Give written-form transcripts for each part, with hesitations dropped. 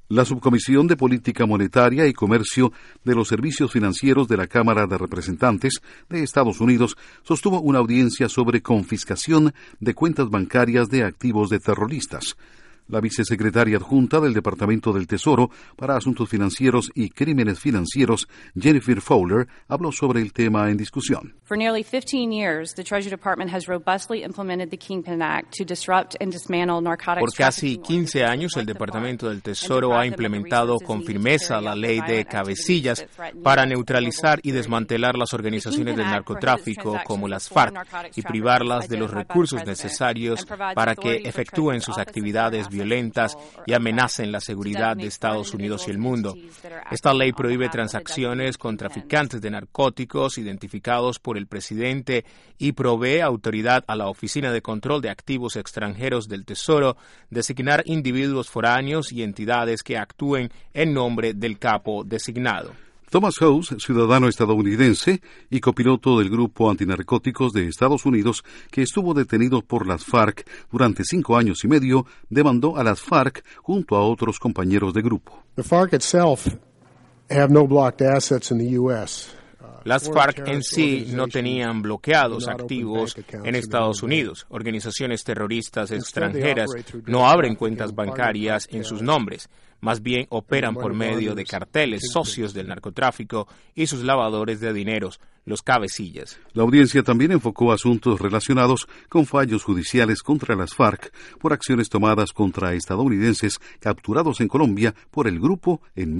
La Subcomisión de Política Monetaria y Comercio de los Servicios Financieros de la Cámara de Representantes de Estados Unidos sostuvo una audiencia sobre confiscación de cuentas bancarias de activos de terroristas. La vicesecretaria adjunta del Departamento del Tesoro para Asuntos Financieros y Crímenes Financieros, Jennifer Fowler, habló sobre el tema en discusión. For nearly 15 years, the Treasury Department has robustly implemented the Kingpin Act to disrupt and dismantle narcotics. Por casi 15 años, el Departamento del Tesoro ha implementado con firmeza la ley de cabecillas para neutralizar y desmantelar las organizaciones del narcotráfico como las FARC y privarlas de los recursos necesarios para que efectúen sus actividades violentas y amenacen la seguridad de Estados Unidos y el mundo. Esta ley prohíbe transacciones con traficantes de narcóticos identificados por el presidente y provee autoridad a la Oficina de Control de Activos Extranjeros del Tesoro designar individuos foráneos y entidades que actúen en nombre del capo designado. Thomas House, ciudadano estadounidense y copiloto del grupo antinarcóticos de Estados Unidos, que estuvo detenido por las FARC durante 5 años y medio, demandó a las FARC junto a otros compañeros de grupo. The FARC itself have no blocked assets in the U.S. Las FARC en sí no tenían bloqueados activos en Estados Unidos. Organizaciones terroristas extranjeras no abren cuentas bancarias en sus nombres. Más bien operan por medio de carteles socios del narcotráfico y sus lavadores de dineros, los cabecillas. La audiencia también enfocó asuntos relacionados con fallos judiciales contra las FARC por acciones tomadas contra estadounidenses capturados en Colombia por el grupo en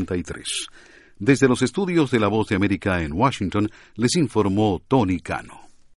1993. Desde los estudios de La Voz de América en Washington, les informó Tony Cano.